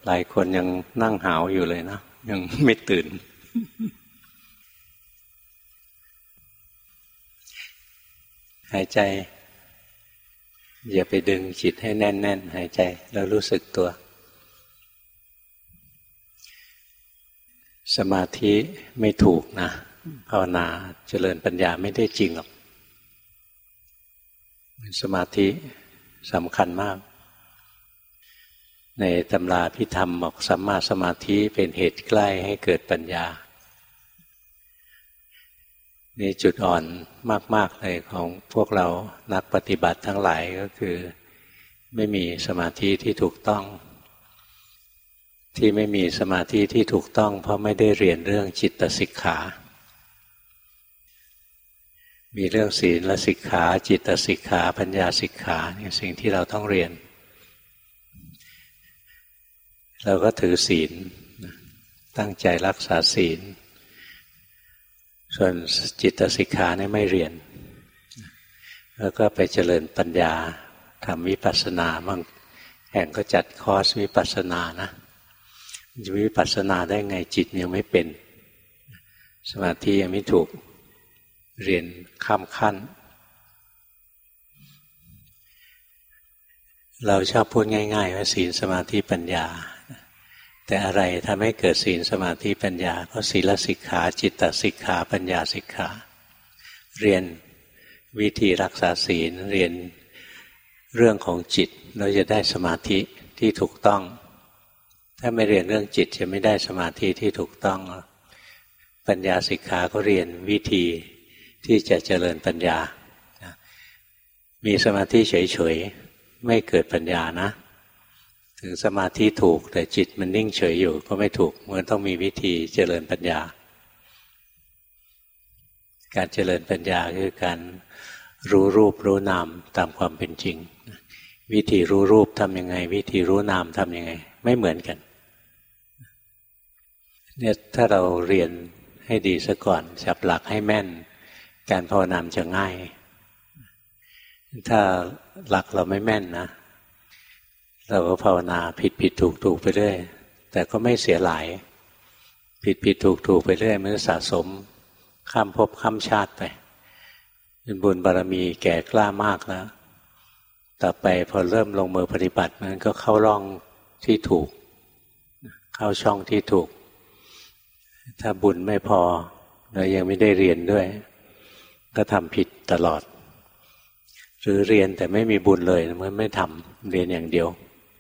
หลายคนยังนั่งหาวอยู่เลยนะยังไม่ตื่นหายใจอย่าไปดึงจิตให้แน่นๆหายใจแล้วรู้สึกตัวสมาธิไม่ถูกนะภาวนาเจริญปัญญาไม่ได้จริงหรอกสมาธิสำคัญมากในตำราพิธรรมบอกสัมมาสมาธิเป็นเหตุใกล้ให้เกิดปัญญานี่จุดอ่อนมากๆเลยของพวกเรานักปฏิบัติทั้งหลายก็คือไม่มีสมาธิที่ถูกต้องที่ไม่มีสมาธิที่ถูกต้องเพราะไม่ได้เรียนเรื่องจิตสิกขามีเรื่องศีลสิกขาจิตสิกขาปัญญาสิกขาเนี่ยสิ่งที่เราต้องเรียนเราก็ถือศีลตั้งใจรักษาศีลส่วนจิตสิกขาเนี่ยไม่เรียนแล้วก็ไปเจริญปัญญาทำวิปัสสนาบางแห่งก็จัดคอร์สวิปัสสนานะจะวิปัสสนาได้ไงจิตยังไม่เป็นสมาธิยังไม่ถูกเรียนข้ามขั้นเราชอบพูดง่ายๆว่าศีลสมาธิปัญญาแต่อะไรทำให้เกิดศีลสมาธิปัญญาก็ศีลสิกขาจิตสิกขาปัญญาสิกขาเรียนวิธีรักษาศีลเรียนเรื่องของจิตเราจะได้สมาธิที่ถูกต้องถ้าไม่เรียนเรื่องจิตจะไม่ได้สมาธิที่ถูกต้องปัญญาสิกขาก็เรียนวิธีที่จะเจริญปัญญามีสมาธิเฉยๆไม่เกิดปัญญานะถึงสมาธิถูกแต่จิตมันนิ่งเฉยอยู่ก็ไม่ถูกมันต้องมีวิธีเจริญปัญญาการเจริญปัญญาคือการรู้รูปรู้นามตามความเป็นจริงวิธีรู้รูปทำยังไงวิธีรู้นามทำยังไงไม่เหมือนกันเนี่ยถ้าเราเรียนให้ดีซะก่อนจับหลักให้แม่นการภาวนาจะง่ายถ้าหลักเราไม่แม่นนะเราก็ภาวนาผิดถูกไปเรื่อยแต่ก็ไม่เสียหลายผิดถูกไปเรื่อยมันสะสมข้ามภพข้ามชาติไปเป็นบุญบารมีแก่กล้ามากแล้วต่อไปพอเริ่มลงมือปฏิบัติมันก็เข้าร่องที่ถูกเข้าช่องที่ถูกถ้าบุญไม่พอเรายังไม่ได้เรียนด้วยก็ทำผิดตลอดหรือเรียนแต่ไม่มีบุญเลยมันไม่ทำเรียนอย่างเดียว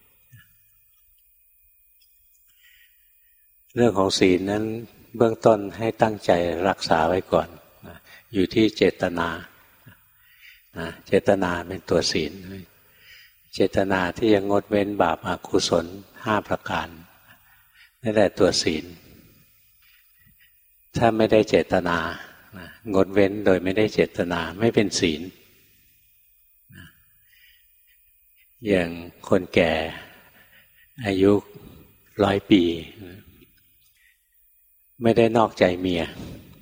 เรื่องของศีลนั้นเบื้องต้นให้ตั้งใจรักษาไว้ก่อนอยู่ที่เจตนาเจตนาเป็นตัวศีลเจตนาที่จะงดเว้นบาปอกุศล5ประการนั่นแหละตัวศีลถ้าไม่ได้เจตนางดเว้นโดยไม่ได้เจตนาไม่เป็นศีลอย่างคนแก่อายุ100 ปีไม่ได้นอกใจเมีย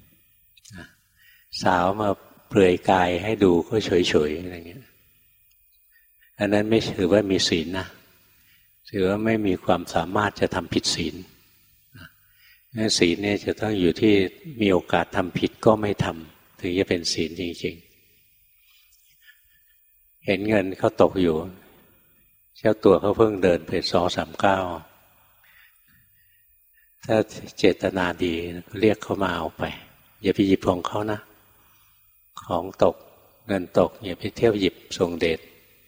สาวมาเปลือยกายให้ดูก็เฉยๆอะไรเงี้ยอันนั้นไม่ถือว่ามีศีลนะถือว่าไม่มีความสามารถจะทำผิดศีลศีลเนี่ยจะต้องอยู่ที่มีโอกาสทำผิดก็ไม่ทำถึงจะเป็นศีลจริงๆเห็นเงินเขาตกอยู่เจ้าตัวเขาเพิ่งเดินไป2-3 ก้าวถ้าเจตนาดีเรียกเขามาเอาไปอย่าไปหยิบของเขานะของตกเงินตกอย่าไปเที่ยวหยิบส่งเดช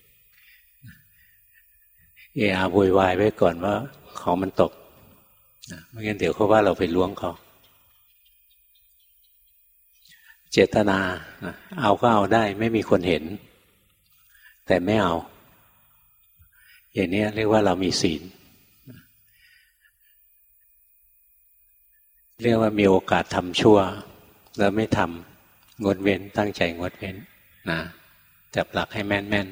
โวยวายไว้ก่อนว่าของมันตกไม่งั้นเดี๋ยวเขาว่าเราไปล้วงเขาเจตนาเอาก็เอาได้ไม่มีคนเห็นแต่ไม่เอาอย่างนี้เรียกว่าเรามีศีลเรียกว่ามีโอกาสทำชั่วแล้วไม่ทำงดเว้นตั้งใจงดเว้นนะจับหลักให้แม่น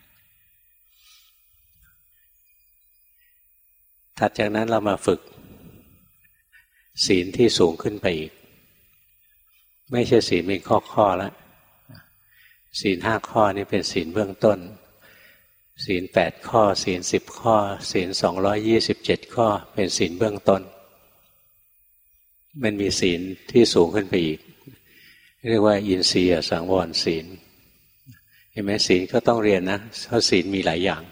ๆถัดจากนั้นเรามาฝึกศีลที่สูงขึ้นไปอีกไม่ใช่ศีลเป็นข้อๆแล้วศีล5 ข้อนี้เป็นศีลเบื้องต้นศีล8 ข้อศีล10 ข้อศีล227 ข้อเป็นศีลเบื้องต้นมันมีศีลที่สูงขึ้นไปอีกเรียกว่าอินทรียสังวรศีลเห็นไหมศีลก็ต้องเรียนนะเพราะศีลมีหลายอย่าง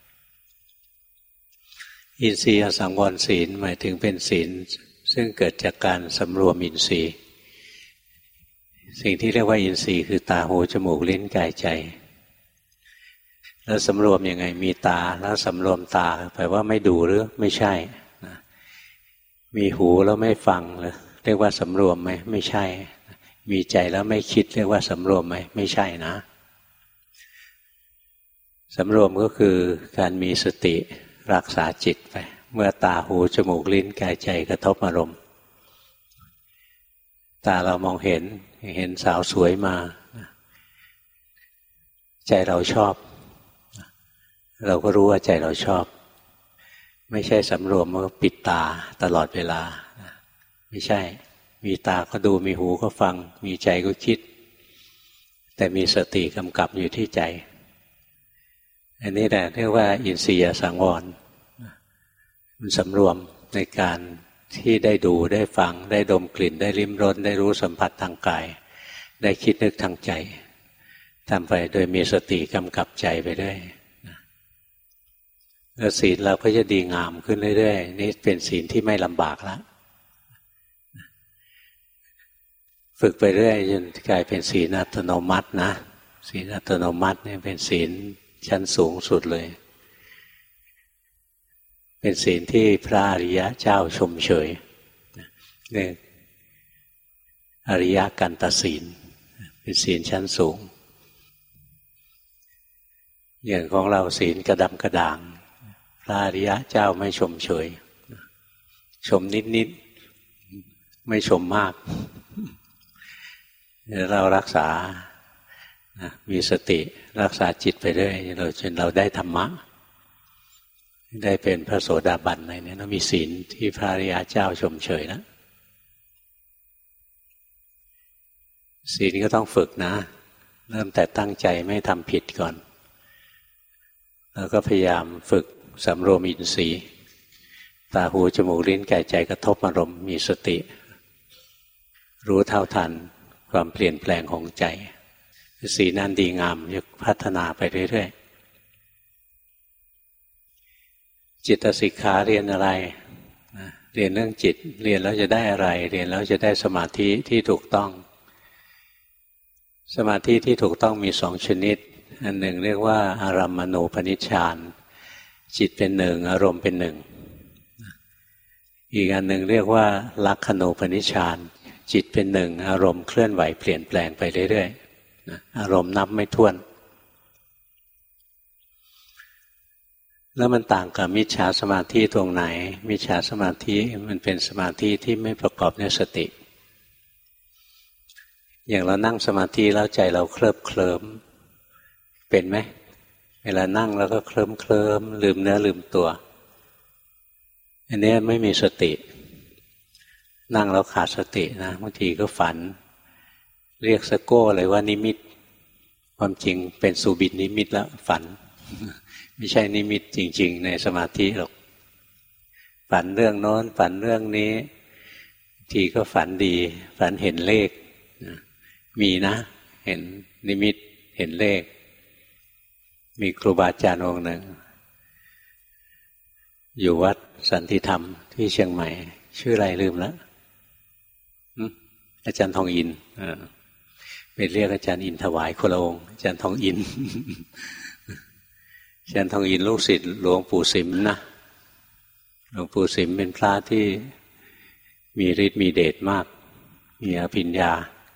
อินทรียสังวรศีลหมายถึงเป็นศีลซึ่งเกิดจากการสำรวมอินทรีย์สิ่งที่เรียกว่าอินทรีย์คือตาหูจมูกลิ้นกายใจแล้วสำรวมยังไงมีตาแล้วสำรวมตาแปลว่าไม่ดูหรือไม่ใช่มีหูแล้วไม่ฟังเรียกว่าสำรวมไหมไม่ใช่มีใจแล้วไม่คิดเรียกว่าสำรวมไหมไม่ใช่นะสำรวมก็คือการมีสติรักษาจิตไปเมื่อตาหูจมูกลิ้นกายใจกระทบอารมณ์ตาเรามองเห็นสาวสวยมาใจเราชอบเราก็รู้ว่าใจเราชอบไม่ใช่สำรวมก็ปิดตาตลอดเวลาไม่ใช่มีตาก็ดูมีหูก็ฟังมีใจก็คิดแต่มีสติกำกับอยู่ที่ใจอันนี้แหละเรียกว่าอินทรียสังวรมันสำรวมในการที่ได้ดูได้ฟังได้ดมกลิ่นได้ลิ้มรสได้รู้สัมผัสทางกายได้คิดนึกทางใจทำไปโดยมีสติกำกับใจไปด้วยแล้วศีลเราก็จะดีงามขึ้นเรื่อยๆนี่เป็นศีลที่ไม่ลำบากแล้วฝึกไปเรื่อยจนกลายเป็นศีลอัตโนมัตินะศีลอัตโนมัติเนี่ยเป็นศีลชั้นสูงสุดเลยเป็นศีลที่พระอริยะเจ้าชมเชยเนี่ยอริยกันตศีลเป็นศีลชั้นสูงอย่างของเราศีลกระดำกระด่างพระอริยะเจ้าไม่ชมเชยชมนิดๆไม่ชมมากเรารักษามีสติรักษาจิตไปเรื่อยจนเราได้ธรรมะได้เป็นพระโสดาบันอะไรเนี่ยเรามีศีลที่พระอริยเจ้าชมเชยแล้วศีลก็ต้องฝึกนะเริ่มแต่ตั้งใจไม่ทำผิดก่อนแล้วก็พยายามฝึกสำรวมอินทรีย์ตาหูจมูกลิ้นกายใจกระทบอารมณ์มีสติรู้เท่าทันความเปลี่ยนแปลงของใจศีลนั้นดีงามจะพัฒนาไปเรื่อยๆจิตสิกขาเรียนอะไรเรียนเรื่องจิตเรียนแล้วจะได้อะไรเรียนแล้วจะได้สมาธิที่ถูกต้องสมาธิที่ถูกต้องมี2 ชนิดอันหนึ่งเรียกว่าอารัมมณูปนิชฌานจิตเป็นหนึ่งอารมณ์เป็นหนึ่งอีกอันหนึ่งเรียกว่าลักขณูปนิชฌานจิตเป็นหนึ่งอารมณ์เคลื่อนไหวเปลี่ยนแปลงไปเรื่อยๆอารมณ์นับไม่ถ้วนแล้วมันต่างกับมิจฉาสมาธิตรงไหนมิจฉาสมาธิมันเป็นสมาธิที่ไม่ประกอบด้วยสติอย่างเรานั่งสมาธิแล้วใจเราเคลิ้มเป็นไหมเวลานั่งแล้วก็เคลิ้มลืมเนื้อลืมตัวอันนี้ไม่มีสตินั่งแล้วขาดสตินะบางทีก็ฝันเรียกสะโก้เลยว่านิมิตความจริงเป็นสุบินนิมิตแล้วฝันไม่ใช่นิมิตจริงๆในสมาธิหรอกฝันเรื่องโน้นฝันเรื่องนี้ทีก็ฝันดีฝันเห็นเลขมีนะเห็นนิมิตเห็นเลขมีครูบาอาจารย์องค์หนึ่งอยู่วัดสันติธรรมที่เชียงใหม่ชื่ออะไรลืมแล้วอาจารย์ทองอินไปเรียกอาจารย์อินถวายคนละองค์อาจารย์ทองอินอาจารย์ทองอินลูกศิษย์หลวงปู่สิมนะหลวงปู่สิมเป็นพระที่มีฤทธิ์มีเดชมากมีอภิญญา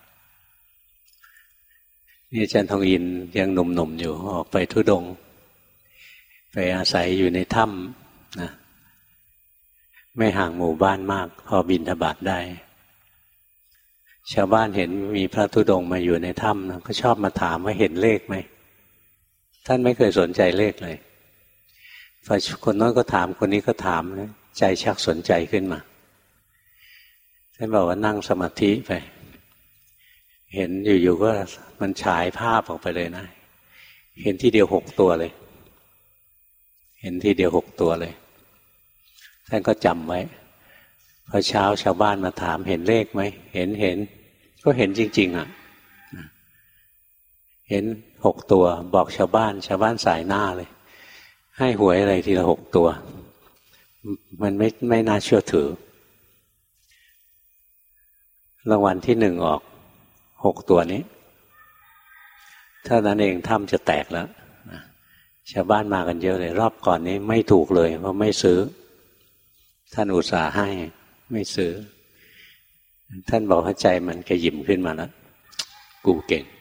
นี่อาจารย์ทองอินยังหนุ่มๆอยู่ออกไปธุดงค์ไปอาศัยอยู่ในถ้ำนะไม่ห่างหมู่บ้านมากพอบิณฑบาตได้ชาวบ้านเห็นมีพระธุดงค์มาอยู่ในถ้ำนะก็ชอบมาถามว่าเห็นเลขไหมท่านไม่เคยสนใจเลขเลยพอคนน้นก็ถามคนนี้ก็ถามนะใจชักสนใจขึ้นมาท่านบอกว่านั่งสมาธิไปเห็นอยู่ๆก็มันฉายภาพออกไปเลยนะเห็นทีเดียว6 ตัวเลยเห็นทีเดียว6 ตัวเลยท่านก็จำไว้พอเช้าชาวบ้านมาถามเห็นเลขไหมเห็นก็เห็นจริงๆอ่ะเห็น6 ตัวบอกชาวบ้านสายหน้าเลยให้หวยอะไรทีละ6 ตัวมันไม่น่าเชื่อถือรางวัลที่1ออก6 ตัวนี้เท่านั้นเองถ้ำจะแตกแล้วชาวบ้านมากันเยอะเลยรอบก่อนนี้ไม่ถูกเลยเพราะไม่ซื้อท่านอุตส่าห์ให้ไม่ซื้อท่านบอกว่าใจมันกระหยิ่มขึ้นมาแล้วกูเก่ง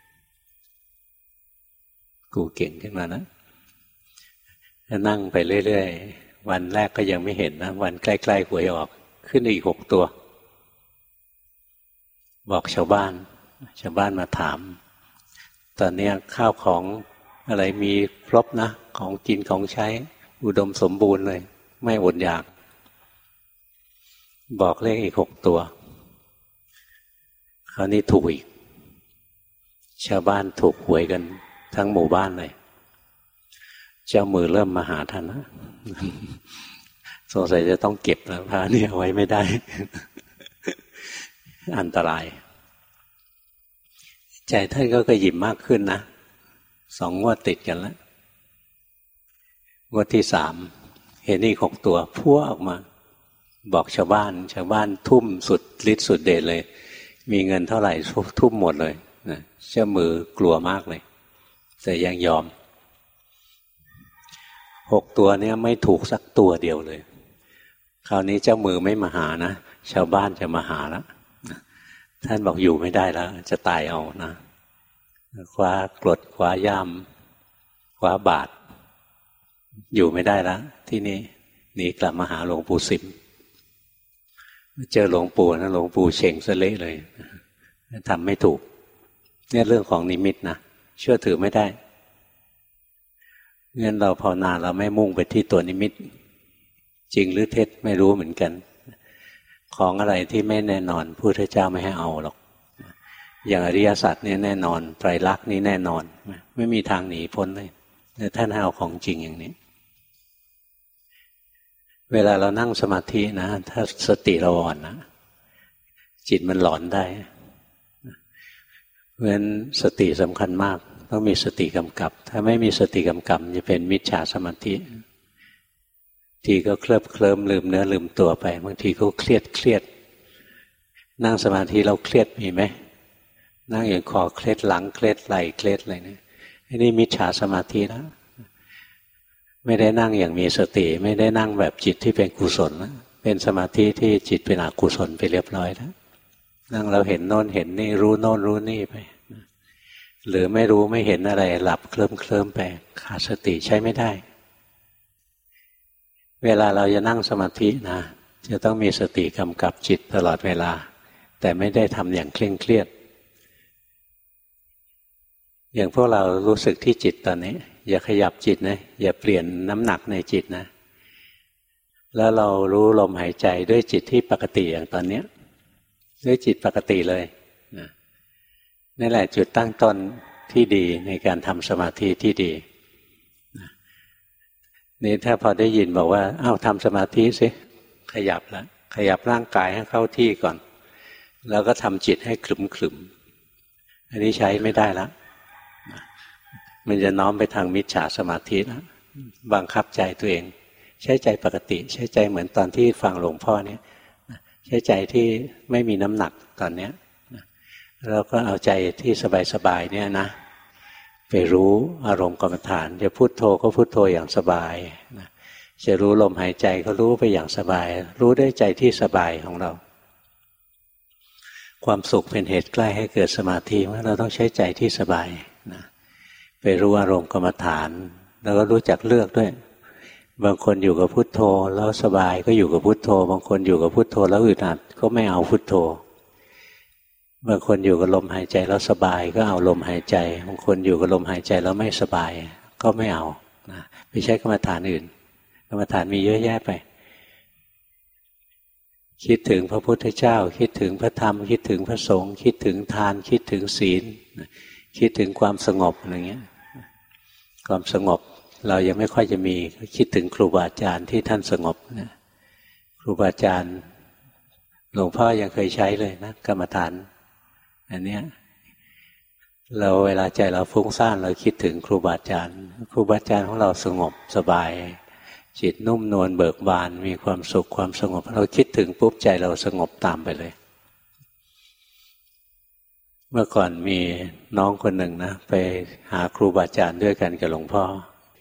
ขึ้นมาแล้วนั่งไปเรื่อยๆวันแรกก็ยังไม่เห็นนะวันใกล้ๆหวยออกขึ้นอีก6 ตัวบอกชาวบ้านมาถามตอนนี้ข้าวของอะไรมีครบนะของกินของใช้อุดมสมบูรณ์เลยไม่อดอยากบอกเลขอีก6 ตัวคราวนี้ถูกอีกชาวบ้านถูกหวยกันทั้งหมู่บ้านเลยเจ้ามือเริ่มมาหาท่านนะสงสัยจะต้องเก็บแล้วพระเนี่ยไว้ไม่ได้ อันตรายใจท่านก็กระหยิ่มมากขึ้นนะ2 งวดติดกันแล้วงวดที่3เห็นอีก6 ตัวพัวออกมาบอกชาวบ้านทุ่มสุดฤทธิ์สุดเดชเลยมีเงินเท่าไหร่ทุ่มหมดเลยนะเจ้ามือกลัวมากเลยแต่ยังยอม6 ตัวเนี่ยไม่ถูกสักตัวเดียวเลยคราวนี้เจ้ามือไม่มาหานะชาวบ้านจะมาหาแล้วท่านบอกอยู่ไม่ได้แล้วจะตายเอานะคว้ากรดคว้าย่ามคว้าบาทอยู่ไม่ได้แล้วที่นี่หนีกลับมาหาหลวงปู่สิมเจอหลวงปู่นะหลวงปู่เฉ่งสะเละเลยทำไม่ถูกเนี่ยเรื่องของนิมิตนะเชื่อถือไม่ได้งั้นเราภาวนาเราไม่มุ่งไปที่ตัวนิมิตจริงหรือเท็จไม่รู้เหมือนกันของอะไรที่ไม่แน่นอนพุทธเจ้าไม่ให้เอาหรอกอย่างอริยสัจเนี่ยแน่นอนไตรลักษณ์นี้แน่นอนไม่มีทางหนีพ้นเลยแต่ท่านให้เอาของจริงอย่างนี้เวลาเรานั่งสมาธินะถ้าสติเราอ่อนนะจิตมันหลอนได้เพราะฉะนั้นสติสำคัญมากต้องมีสติกำกับถ้าไม่มีสติกำกับจะเป็นมิจฉาสมาธิทีก็เคลิ้มลืมเนื้อลืมตัวไปบางทีก็เครียดนั่งสมาธิเราเครียดมีไหมนั่งอย่างคอเคล็ดหลังเคล็ดไหล่เคล็ดอะไรเนี่ยนี่มิจฉาสมาธิแล้วไม่ได้นั่งอย่างมีสติไม่ได้นั่งแบบจิตที่เป็นกุศลแล้วเป็นสมาธิที่จิตเป็นอกุศลไปเรียบร้อยแล้วนั่งเราเห็นโน่นเห็นนี่รู้โน่นรู้นี่ไปหรือไม่รู้ไม่เห็นอะไรหลับเคลิ้มไปขาดสติใช้ไม่ได้เวลาเราจะนั่งสมาธินะจะต้องมีสติกำกับจิตตลอดเวลาแต่ไม่ได้ทำอย่างเคร่งเครียดอย่างพวกเรารู้สึกที่จิตตอนนี้อย่าขยับจิตนะอย่าเปลี่ยนน้ำหนักในจิตนะแล้วเรารู้ลมหายใจด้วยจิตที่ปกติอย่างตอนนี้ด้วยจิตปกติเลยนี่แหละจุดตั้งต้นที่ดีในการทำสมาธิที่ดีนี่ถ้าพอได้ยินบอกว่าอ้าวทำสมาธิสิขยับแล้วขยับร่างกายให้เข้าที่ก่อนแล้วก็ทำจิตให้ขรึมอันนี้ใช้ไม่ได้แล้วมันจะน้อมไปทางมิจฉาสมาธิแล้วบังคับใจตัวเองใช้ใจปกติใช้ใจเหมือนตอนที่ฟังหลวงพ่อเนี่ยใช้ใจที่ไม่มีน้ำหนักตอนเนี้ยแล้วก็เอาใจที่สบายๆเนี่ยนะไปรู้อารมณ์กรรมฐานจะพุทโธก็พุทโธอย่างสบายจะรู้ลมหายใจก็รู้ไปอย่างสบายรู้ด้วยใจที่สบายของเราความสุขเป็นเหตุใกล้ให้เกิดสมาธิว่าเราต้องใช้ใจที่สบายนะไปรู้อารมณ์กรรมฐานแล้วก็รู้จักเลือกด้วยบางคนอยู่กับพุทโธแล้วสบายก็อยู่กับพุทโธบางคนอยู่กับพุทโธแล้วอึดอัดก็ไม่เอาพุทโธบางคนอยู่กับลมหายใจแล้วสบายก็เอาลมหายใจบางคนอยู่กับลมหายใจแล้วไม่สบายก็ไม่เอานะไปใช้กรรมฐานอื่นกรรมฐานมีเยอะแยะไปคิดถึงพระพุทธเจ้าคิดถึงพระธรรมคิดถึงพระสงฆ์คิดถึงทานคิดถึงศีลคิดถึงความสงบอะไรเงี้ยความสงบเรายังไม่ค่อยจะมีคิดถึงครูบาอาจารย์ที่ท่านสงบนะครูบาอาจารย์หลวงพ่อยังเคยใช้เลยนะกรรมฐานอันเนี้ยเราเวลาใจเราฟุ้งซ่านเราคิดถึงครูบาอาจารย์ครูบาอาจารย์ของเราสงบสบายจิตนุ่มนวลเบิกบานมีความสุขความสงบเราคิดถึงปุ๊บใจเราสงบตามไปเลยเมื่อก่อนมีน้องคนหนึ่งนะไปหาครูบาอาจารย์ด้วยกันกับหลวงพ่อ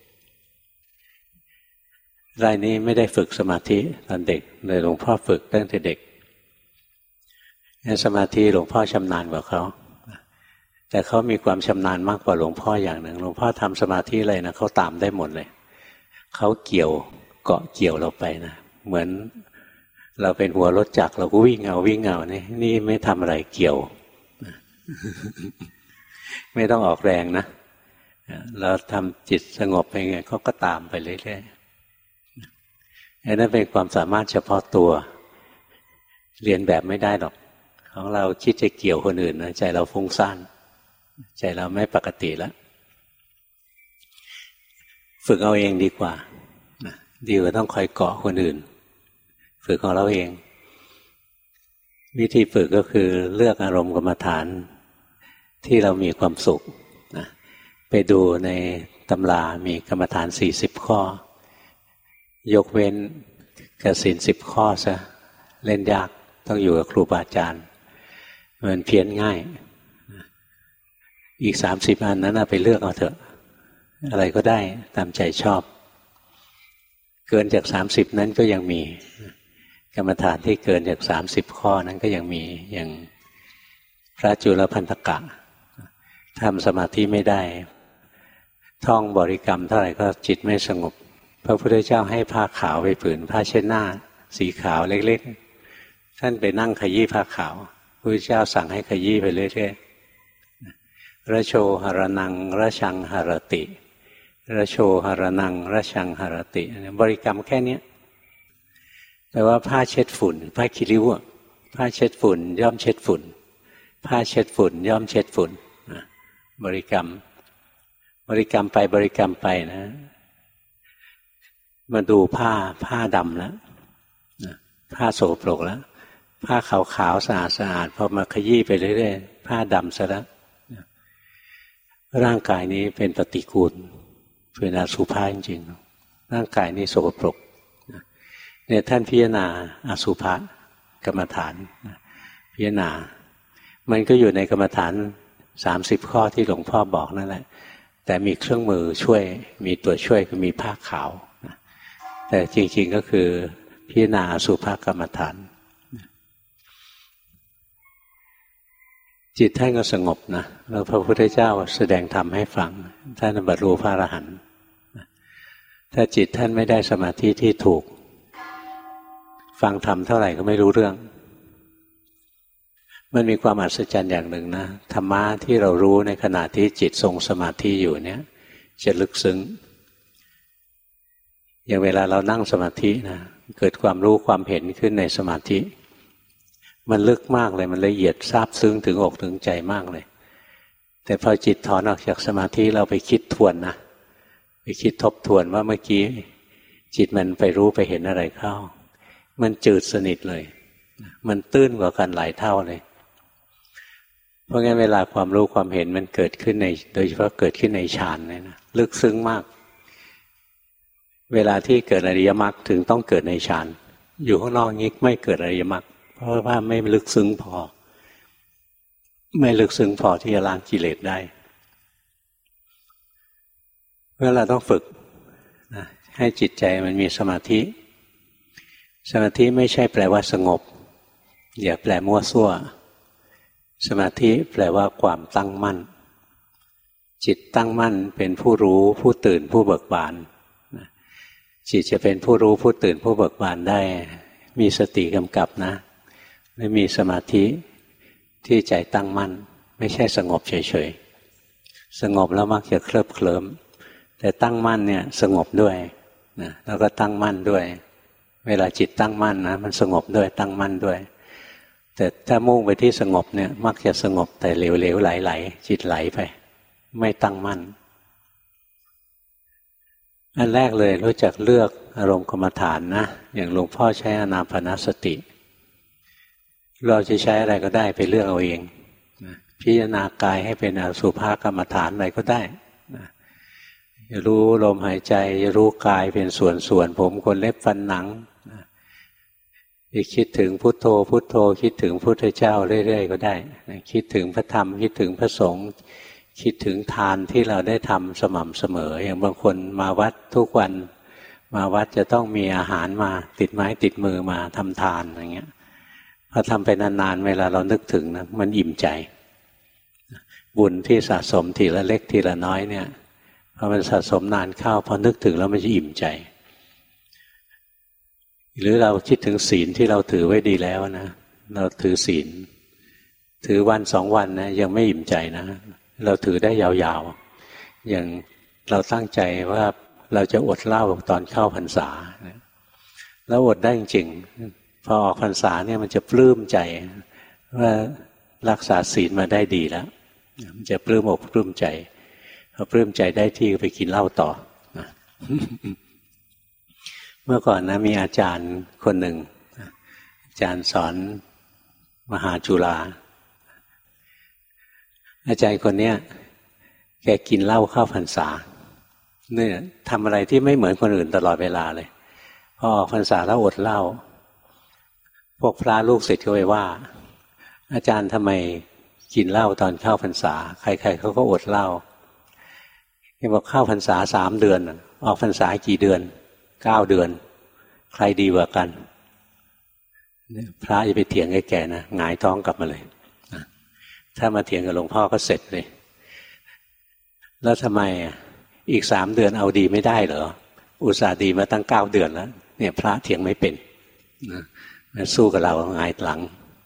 รายนี้ไม่ได้ฝึกสมาธิตอนเด็กเลยหลวงพ่อฝึกตั้งแต่เด็กสมาธิหลวงพ่อชำนาญกว่าเขาแต่เขามีความชำนาญมากกว่าหลวงพ่ออย่างหนึ่งหลวงพ่อทำสมาธิอะไรนะเขาตามได้หมดเลยเขาเกี่ยวเกาะเกี่ยวเราไปนะเหมือนเราเป็นหัวรถจักรเราก็วิ่งเอานี่ไม่ทำอะไรเกี่ยวไม่ต้องออกแรงนะเราทำจิตสงบไปไงเขาก็ตามไปเรื่อยๆอันนั้นเป็นความสามารถเฉพาะตัวเรียนแบบไม่ได้หรอกของเราคิดจะเกี่ยวคนอื่นนะใจเราฟุ้งซ่านใจเราไม่ปกติแล้วฝึกเอาเองดีกว่าดีกว่าต้องคอยเกาะคนอื่นฝึกของเราเองวิธีฝึกก็คือเลือกอารมณ์กรรมฐานที่เรามีความสุขนะไปดูในตำรามีกรรมฐาน40ข้อยกเว้นกสิณ10ข้อซะเล่นยากต้องอยู่กับครูบาอาจารย์มันเพี้ยนง่ายอีก30อันนั้นไปเลือกเอาเถอะอะไรก็ได้ตามใจชอบเกินจาก30นั้นก็ยังมีกรรมฐานที่เกินจาก30ข้อนั้นก็ยังมีอย่างพระจุลพันธกะทำสมาธิไม่ได้ท่องบริกรรมเท่าไหร่ก็จิตไม่สงบพระพุทธเจ้าให้ผ้าขาวไปผืนผ้าเช็ดหน้าสีขาวเล็กๆท่านไปนั่งขยี้ผ้าขาวพระพุทธเจ้าสั่งให้ขยี้ไปเรื่อยๆระโชหรนังระชังหรติระโชหรนังระชังหรติบริกรรมแค่นี้แต่ว่าผ้าเช็ดฝุ่นผ้าขี้ริ้วผ้าเช็ดฝุ่นย่อมเช็ดฝุ่นผ้าเช็ดฝุ่นย่อมเช็ดฝุ่นบริกรรมไปบริกรรมไปนะมาดูผ้าดำแล้วผ้าโสโครกแล้วผ้าขาวๆสะอาดพอมาขยี้ไปเรื่อยๆผ้าดำซะแล้วร่างกายนี้เป็นปฏิกูลเป็นอสุภะจริงๆร่างกายนี้โสโครกเนี่ยท่านพิจารณาอสุภะกรรมฐานพิจารณามันก็อยู่ในกรรมฐาน30ข้อที่หลวงพ่อบอกนั่นแหละแต่มีเครื่องมือช่วยมีตัวช่วยคือมีผ้าขาวแต่จริงๆก็คือพิจารณาอสุภกรรมฐานจิตท่านก็สงบนะแล้วพระพุทธเจ้าแสดงธรรมให้ฟังท่านบรรลุพระอรหันต์ถ้าจิตท่านไม่ได้สมาธิที่ถูกฟังธรรมเท่าไหร่ก็ไม่รู้เรื่องมันมีความอัศจรรย์อย่างหนึ่งนะธรรมะที่เรารู้ในขณะที่จิตทรงสมาธิอยู่เนี่ยจะลึกซึ้งอย่างเวลาเรานั่งสมาธินะเกิดความรู้ความเห็นขึ้นในสมาธิมันลึกมากเลยมันละเอียดซาบซึ้งถึงอกถึงใจมากเลยแต่พอจิตถอนออกจากสมาธิเราไปคิดทวนนะไปคิดทบทวนว่าเมื่อกี้จิตมันไปรู้ไปเห็นอะไรเข้ามันจืดสนิทเลยมันตื้นกว่ากันหลายเท่าเลยเพราะงั้นเวลาความรู้ความเห็นมันเกิดขึ้นในโดยเฉพาะเกิดขึ้นในฌานเนี่ยนะลึกซึ้งมากเวลาที่เกิดอริยมรรคถึงต้องเกิดในฌานอยู่ข้างนอกงี้ไม่เกิดอริยมรรคเพราะว่าไม่ลึกซึ้งพอไม่ลึกซึ้งพอที่จะล้างกิเลสได้เพราะเราต้องฝึกนะให้จิตใจมันมีสมาธิสมาธิไม่ใช่แปลว่าสงบอย่าแปลมั่วซั่วสมาธิแปลว่าความตั้งมั่นจิตตั้งมั่นเป็นผู้รู้ผู้ตื่นผู้เบิกบานจิตจะเป็นผู้รู้ผู้ตื่นผู้เบิกบานได้มีสติกำกับนะและมีสมาธิที่ใจตั้งมั่นไม่ใช่สงบเฉยๆสงบแล้วมักจะเคลิบเคลิ้มแต่ตั้งมั่นเนี่ยสงบด้วยนะแล้วก็ตั้งมั่นด้วยเวลาจิตตั้งมั่นนะมันสงบด้วยตั้งมั่นด้วยแต่ถ้ามุ่งไปที่สงบเนี่ยมักจะสงบแต่เหลวๆไหลๆจิตไหลไปไม่ตั้งมั่นอันแรกเลยรู้จักเลือกอารมณ์กรรมฐานนะอย่างหลวงพ่อใช้อานาปานสติเราจะใช้อะไรก็ได้ไปเลือกเอาเองพิจารณากายให้เป็นอสุภกรรมฐานอะไรก็ได้จะรู้ลมหายใจจะรู้กายเป็นส่วนๆผมขนเล็บฟันหนังจะคิดถึงพุทโธพุทโธคิดถึงพุทธเจ้าเรื่อยๆก็ได้คิดถึงพระธรรมคิดถึงพระสงฆ์คิดถึงทานที่เราได้ทำสม่ำเสมออย่างบางคนมาวัดทุกวันมาวัดจะต้องมีอาหารมาติดไม้ติดมือมาทำทานอย่างเงี้ยพอทำไปนานๆเวลาเรานึกถึงนะมันอิ่มใจบุญที่สะสมทีละเล็กทีละน้อยเนี่ยพอมันสะสมนานเข้าพอนึกถึงแล้วมันจะอิ่มใจหรือเราคิดถึงศีลที่เราถือไว้ดีแล้วนะเราถือศีลถือวัน2 วันนะยังไม่อิ่มใจนะเราถือได้ยาวๆอย่างเราตั้งใจว่าเราจะอดเหล้าตอนเข้าพรรษาแล้วอดได้จริงๆพอออกพรรษาเนี่ยมันจะปลื้มใจว่ารักษาศีลมาได้ดีแล้วมันจะปลื้มอกปลื้มใจพอปลื้มใจได้ที่ไปกินเหล้าต่อเมื่อก่อนนะมีอาจารย์คนหนึ่งอาจารย์สอนมหาจุฬาอาจารย์คนเนี้ยแกกินเหล้าเข้าพรรษาเนี่ยทำอะไรที่ไม่เหมือนคนอื่นตลอดเวลาเลยพอออกพรรษาแล้วอดเหล้าพวกพระลูกศิษย์ก็ไปว่าอาจารย์ทำไมกินเหล้าตอนเข้าพรรษาใครๆเขาก็อดเหล้าแกบอกเข้าพรรษา3 เดือนออกพรรษากี่เดือน9 เดือนใครดีกว่ากันพระจะไปเถียงแก่ๆนะหงายท้องกลับมาเลยถ้ามาเถียงกับหลวงพ่อก็เสร็จเลยแล้วทำไมอีก3 เดือนเอาดีไม่ได้เหรออุตส่าห์ดีมาตั้ง9 เดือนแล้วเนี่ยพระเถียงไม่เป็นสู้กับเราหงายหลัง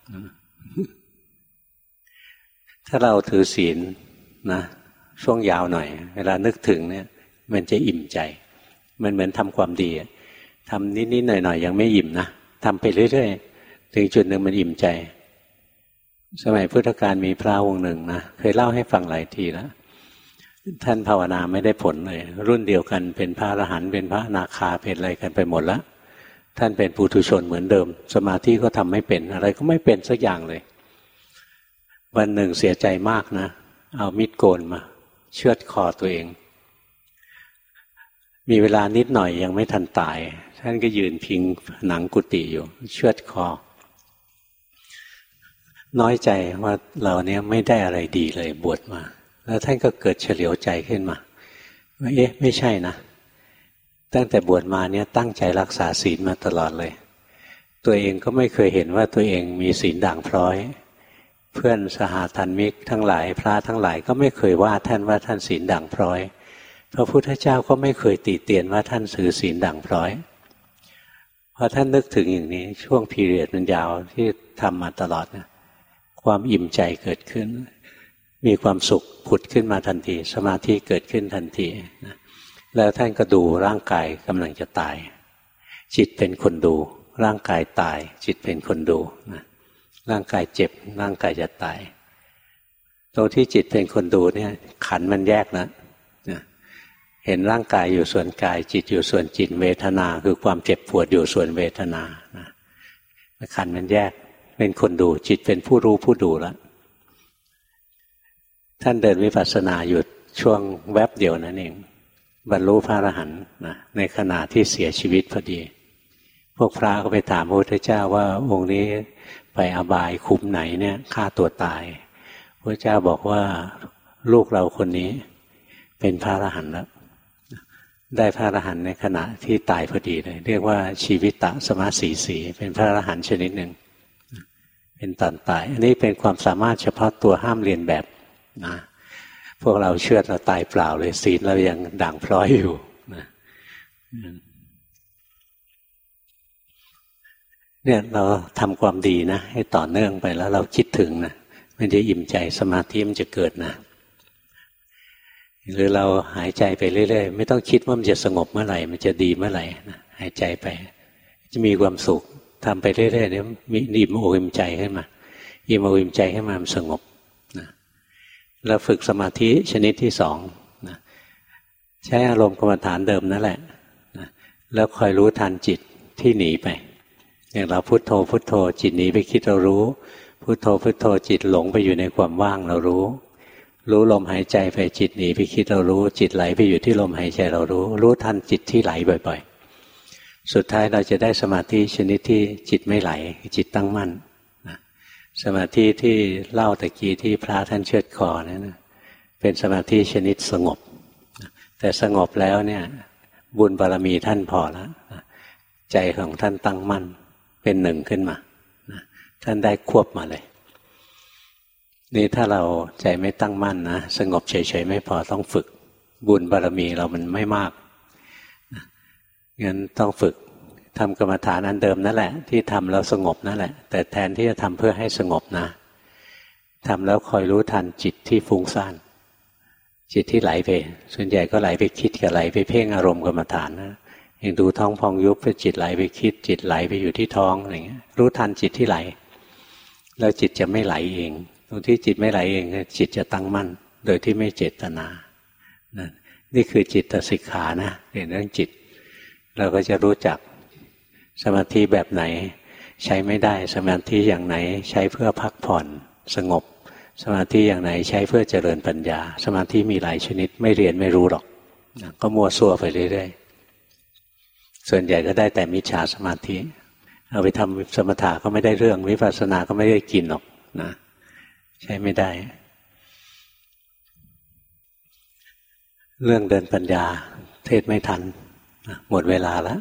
ถ้าเราถือศีลนะช่วงยาวหน่อยเวลานึกถึงเนี่ยมันจะอิ่มใจมันเหมือนทำความดีทำนิดๆหน่อยๆยังไม่อิ่มนะทำไปเรื่อยๆถึงจุดหนึ่งมันอิ่มใจสมัยพุทธกาลมีพระองค์หนึ่งนะเคยเล่าให้ฟังหลายทีแล้วท่านภาวนาไม่ได้ผลเลยรุ่นเดียวกันเป็นพระอรหันต์เป็นพระอนาคาเป็นอะไรกันไปหมดแล้วท่านเป็นปุถุชนเหมือนเดิมสมาธิก็ทำไม่เป็นอะไรก็ไม่เป็นสักอย่างเลยวันหนึ่งเสียใจมากนะเอามีดโกนมาเชือดคอตัวเองมีเวลานิดหน่อยยังไม่ทันตายท่านก็ยืนพิงหนังกุฏิอยู่เชือดคอน้อยใจว่าเราเนี่ยไม่ได้อะไรดีเลยบวชมาแล้วท่านก็เกิดเฉลียวใจขึ้นมาว่าไม่ใช่นะตั้งแต่บวชมาเนี่ยตั้งใจรักษาศีลมาตลอดเลยตัวเองก็ไม่เคยเห็นว่าตัวเองมีศีลด่างพร้อยเพื่อนสหธรรมิกทั้งหลายพระทั้งหลายก็ไม่เคยว่าท่านศีลด่างพร้อยพระพุทธเจ้าก็ไม่เคยติเตียนว่าท่านถือศีลด่างพร้อยพอท่านนึกถึงอย่างนี้ช่วงพีเรียดมันยาวที่ทำมาตลอดนะความอิ่มใจเกิดขึ้นมีความสุขผุดขึ้นมาทันทีสมาธิเกิดขึ้นทันทีนะแล้วท่านก็ดูร่างกายกำลังจะตายจิตเป็นคนดูร่างกายตายจิตเป็นคนดูนะร่างกายเจ็บร่างกายจะตายตรงที่จิตเป็นคนดูเนี่ยขันธ์มันแยกแล้วนะเห็นร่างกายอยู่ส่วนกายจิตอยู่ส่วนจิตเวทนาคือความเจ็บปวดอยู่ส่วนเวทนานะขันธ์มันแยกเป็นคนดูจิตเป็นผู้รู้ผู้ดูแล้วท่านเดินวิปัสสนาอยู่ช่วงแวบเดียวนั่นเองบรรลุพระอรหันต์นะในขณะที่เสียชีวิตพอดีพวกพระก็ไปถามพระพุทธเจ้าว่าองค์นี้ไปอบายขุมไหนเนี่ยฆ่าตัวตายพระเจ้าบอกว่าลูกเราคนนี้เป็นพระอรหันต์แล้วได้พระอรหันต์ในขณะที่ตายพอดีเลยเรียกว่าชีวิตะสมาสีสีเป็นพระอรหันต์ชนิดหนึ่งเป็นตอนตายอันนี้เป็นความสามารถเฉพาะตัวห้ามเรียนแบบนะพวกเราเชื่อเราตายเปล่าเลยศีลเรายังด่างพร้อยอยู่นะเนี่ยเราทำความดีนะให้ต่อเนื่องไปแล้วเราคิดถึงนะมันจะอิ่มใจสมาธิมันจะเกิดนะหรือเราหายใจไปเรื่อยๆไม่ต้องคิดว่ามันจะสงบเมื่อไหร่มันจะดีเมื่อไหร่นะหายใจไปจะมีความสุขทำไปเรื่อยๆเนี่ยมีอิ่มอกอิ่มใจขึ้นมาอิ่มอกอิ่มใจขึ้นมามันสงบนะเราฝึกสมาธิชนิดที่2นะใช้อารมณ์กรรมฐานเดิมนั่นแหละแล้วคอยรู้ทันจิตที่หนีไปอย่างเราพุทโธพุทโธจิตหนีไปคิดเรารู้พุทโธพุทโธจิตหลงไปอยู่ในความว่างเรารู้ลมหายใจไปจิตหนีไปคิดเรารู้จิตไหลไปอยู่ที่ลมหายใจเรารู้ทันจิตที่ไหลบ่อยๆสุดท้ายเราจะได้สมาธิชนิดที่จิตไม่ไหลจิตตั้งมั่นสมาธิที่เล่าตะกี้ที่พระท่านเชือดคอนั่นเป็นสมาธิชนิดสงบแต่สงบแล้วเนี่ยบุญบารมีท่านพอแล้วใจของท่านตั้งมั่นเป็นหนึ่งขึ้นมาท่านได้ควบมาเลยนี่ถ้าเราใจไม่ตั้งมั่นนะสงบเฉยๆไม่พอต้องฝึกบุญบารมีเรามันไม่มากงั้นต้องฝึกทำกรรมฐานอันเดิมนั่นแหละที่ทำแล้วสงบนั่นแหละแต่แทนที่จะทำเพื่อให้สงบนะทำแล้วคอยรู้ทันจิตที่ฟุ้งซ่านจิตที่ไหลไปส่วนใหญ่ก็ไหลไปคิดกับไหลไปเพ่งอารมณ์กรรมฐานนะอย่างดูท้องพองยุบไปจิตไหลไปคิดจิตไหลไปอยู่ที่ท้องอะไรเงี้ยรู้ทันจิตที่ไหลแล้วจิตจะไม่ไหลเองตรงที่จิตไม่ไหลเองจิตจะตั้งมั่นโดยที่ไม่เจตนานี่คือจิตสิกขานะเรียนเรื่องจิตเราก็จะรู้จักสมาธิแบบไหนใช้ไม่ได้สมาธิอย่างไหนใช้เพื่อพักผ่อนสงบสมาธิอย่างไหนใช้เพื่อเจริญปัญญาสมาธิมีหลายชนิดไม่เรียนไม่รู้หรอกก็มัวซั่วไปเรื่อยๆส่วนใหญ่ก็ได้แต่มิจฉาสมาธิเอาไปทำสมถะก็ไม่ได้เรื่องวิปัสสนาก็ไม่ได้กินหรอกนะใช้ไม่ได้เรื่องเดินปัญญาเทศไม่ทันหมดเวลาแล้ว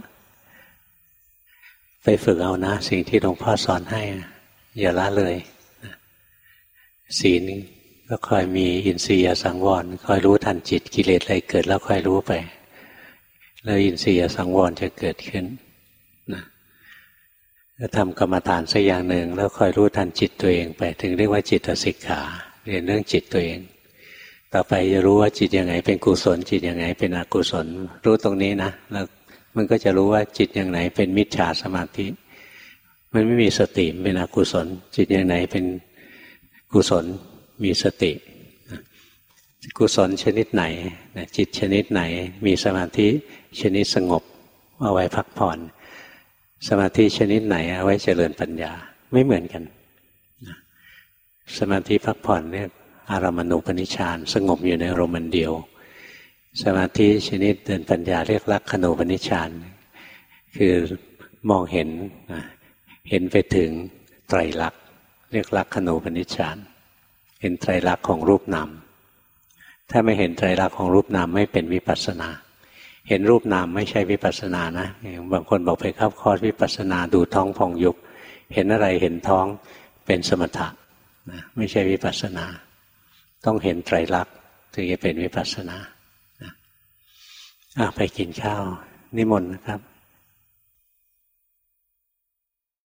ไปฝึกเอานะสิ่งที่หลวงพ่อสอนให้อย่าละเลยศีลก็คอยมีอินทรียสังวรคอยรู้ทันจิตกิเลสอะไรเกิดแล้วคอยรู้ไปแล้วอินทรียสังวรจะเกิดขึ้นนะจะทำกรรมฐานสักอย่างหนึ่งแล้วคอยรู้ทันจิตตัวเองไปถึงเรียกว่าจิตสิกขาเรียนเรื่องจิตตัวเองต่อไปจะรู้ว่าจิตยังไงเป็นกุศลจิตยังไงเป็นอกุศลรู้ตรงนี้นะแล้วมันก็จะรู้ว่าจิตอย่างไหนเป็นมิจฉาสมาธิมันไม่มีสติเป็นอกุศลจิตอย่างไหนเป็นกุศลมีสติกุศลชนิดไหนจิตชนิดไหนมีสมาธิชนิดสงบเอาไว้พักผ่อนสมาธิชนิดไหนเอาไว้เจริญปัญญาไม่เหมือนกันสมาธิพักผ่อนเนี่ยอารามณูปนิชฌานสงบอยู่ในอารมณ์เดียวสมาธิชนิดเดินปัญญาเรียกลักขณูปนิชฌานคือมองเห็นไปถึงไตรลักษณ์เรียกลักขณูปนิชฌานเห็นไตรลักษณ์ของรูปนามถ้าไม่เห็นไตรลักษณ์ของรูปนามไม่เป็นวิปัสสนาเห็นรูปนามไม่ใช่วิปัสสนานะบางคนบอกไปเข้าคอร์สวิปัสสนาดูท้องพองยุบเห็นอะไรเห็นท้องเป็นสมถะไม่ใช่วิปัสสนาต้องเห็นไตรลักษณ์ถึงจะเป็นวิปัสสนาไปกินข้าวนิมนต์นะครับ